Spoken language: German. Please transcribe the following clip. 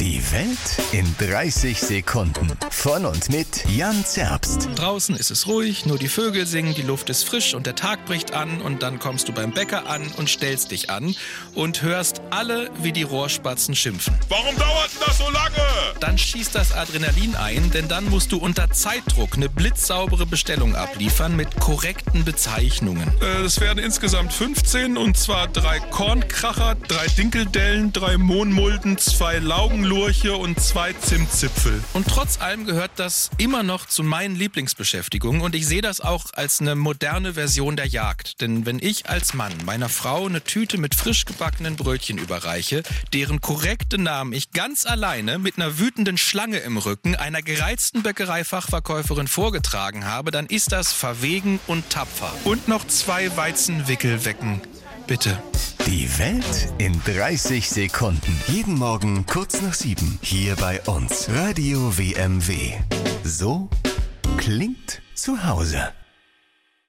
Die Welt in 30 Sekunden. Von und mit Jan Zerbst. Draußen ist es ruhig, nur die Vögel singen, die Luft ist frisch und der Tag bricht an und dann kommst du beim Bäcker an und stellst dich an und hörst alle wie die Rohrspatzen schimpfen. Warum dauert das so lange? Dann schießt das Adrenalin ein, denn dann musst du unter Zeitdruck eine blitzsaubere Bestellung abliefern mit korrekten Bezeichnungen. Es werden insgesamt 15 und zwar 3 Kornkracher, 3 Dinkeldellen, 3 Mohnmulden, 2 Laugenlurche und 2 Zimtzipfel. Und trotz allem gehört das immer noch zu meinen Lieblingsbeschäftigungen und ich sehe das auch als eine moderne Version der Jagd. Denn wenn ich als Mann meiner Frau eine Tüte mit frisch gebackenen Brötchen überreiche, deren korrekte Namen ich ganz alleine mit einer wütenden Schlange im Rücken einer gereizten Bäckereifachverkäuferin vorgetragen habe, dann ist das verwegen und tapfer. Und noch 2 Weizenwickelwecken, bitte. Die Welt in 30 Sekunden. Jeden Morgen kurz nach 7. Hier bei uns. Radio WMW. So klingt zu Hause.